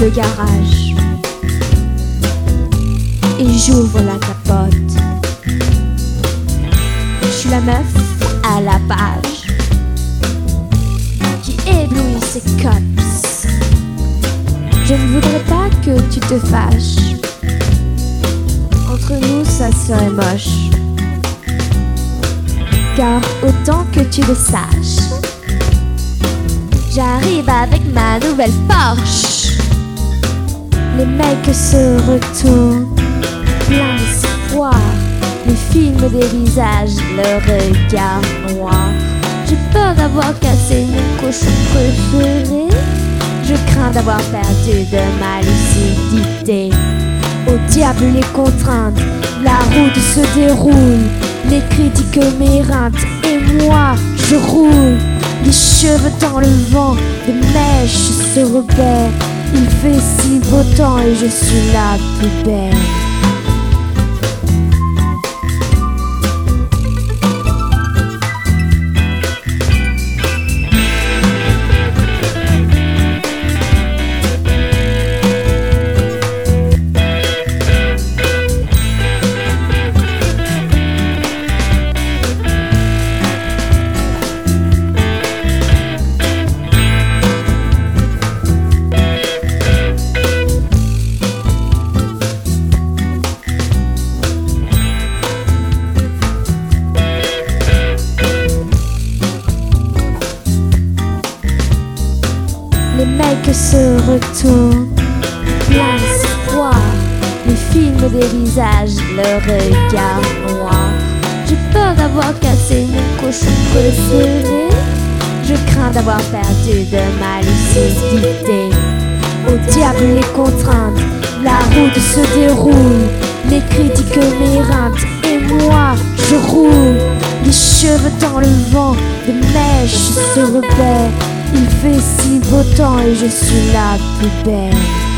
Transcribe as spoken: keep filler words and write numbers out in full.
le garage et j'ouvre la capote. Je suis la meuf à la page qui éblouit ses cops. Je ne voudrais pas que tu te fâches. Entre nous, ça serait moche. Car autant que tu le saches, j'arrive avec ma nouvelle Porsche. Les mecs se retournent, plein d'espoir. Les films des visages, le regard noir. J'ai peur d'avoir cassé mon cochon préféré. Je crains d'avoir perdu de ma lucidité. Au diable les contraintes, la route se déroule. Les critiques m'éreintent et moi je roule. Les cheveux dans le vent, les mèches se repèrent. Il fait si beau temps et je suis la plus belle. Les mecs se retournent, plein d'espoir. Les films des visages, le regard noir. J'ai peur d'avoir cassé mon cochon préféré. Je crains d'avoir perdu de ma lucidité. Au diable les contraintes, la route se déroule. Les critiques m'éreintent et moi je roule. Les cheveux dans le vent, les mèches se repèrent. Il fait si beau temps et je suis la plus belle.